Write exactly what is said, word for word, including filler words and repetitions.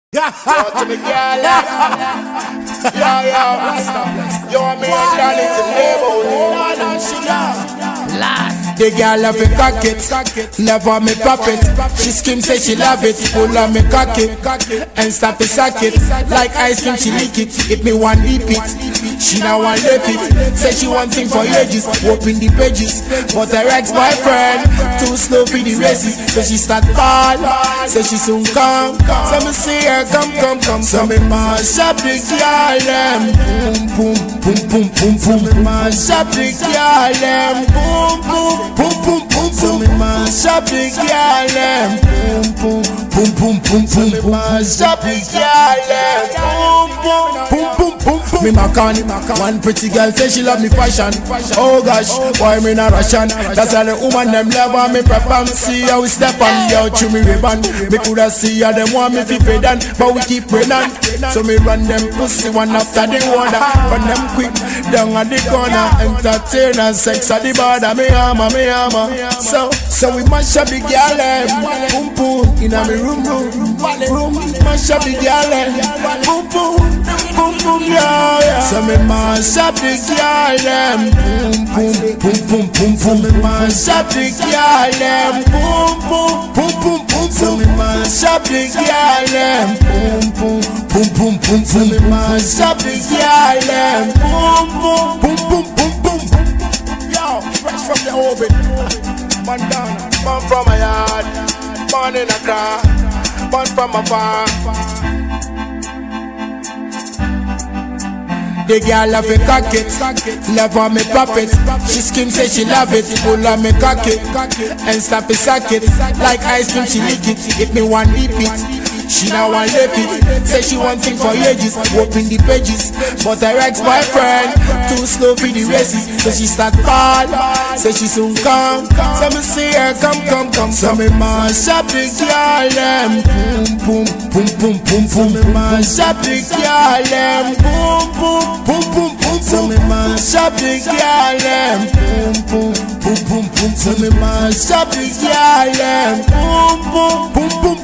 Yo, to me girl, yo, yo, yo, me a girl in the neighborhood. The girl love it, cock it, love how me pop it. She scream, say she love it, pull on me cock it, and stop it, suck it. Like ice cream, she lick it, if me want deep it, she now want left it. Say she want thing for ages, open the pages, but her ex-boyfriend too slow for the races, so she start ball, say she soon come. So me see her come, come, come. So me mash up the girl, them boom, boom, boom, boom, boom, boom. Me mash up the girl, them boom, boom. Boom boom boom boom, me mash up the girl them. Boom boom boom boom boom boom, me mash up the girl them. Boom boom boom boom boom boom. Me macan, one pretty girl say she love me fashion. Oh gosh, why me not Russian? That's all the woman them love and me prep and see how we step on. Yo, chew me ribbon. Me coulda see how them want me fi pay down, but we keep praying. So me run them pussy one after the other. Run them quick down at the corner. Entertainer, sex at the border. Me hammer, me hammer. So, so we mash up the girl them. Boom boom, inna me room room room. Mash up the girl them. Boom boom, boom boom, yeah yeah. So me mash up the girl them. Boom boom, boom boom, boom boom. Me mash up the girl them. Boom boom, boom boom, boom. So me mash up the girl them. Boom boom, boom boom, boom boom. Me mash up the girl them. Boom boom, boom boom, boom boom. Yo, fresh from the oven. Man down, man from my yard, man in a car, man from my farm. The girl love it, cock it, love how me pop it. She scream, say she love it, pull on me cock it, and stop it, suck it. Like ice cream, she lick it, if me want deep it, she now want left it. Say she want thing for ages, open the pages, but her ex-boyfriend too slow for the races, so she start ball, say she soon come. So me see her come, come, come. So me mash up the girl them. Boom, boom, boom, boom, boom, boom. Me mash up the girl them. Boom, boom, boom, boom, boom. So me mash up the girl them. Boom, boom, boom, boom, boom. So me mash up the girl them. Boom, boom, boom, boom.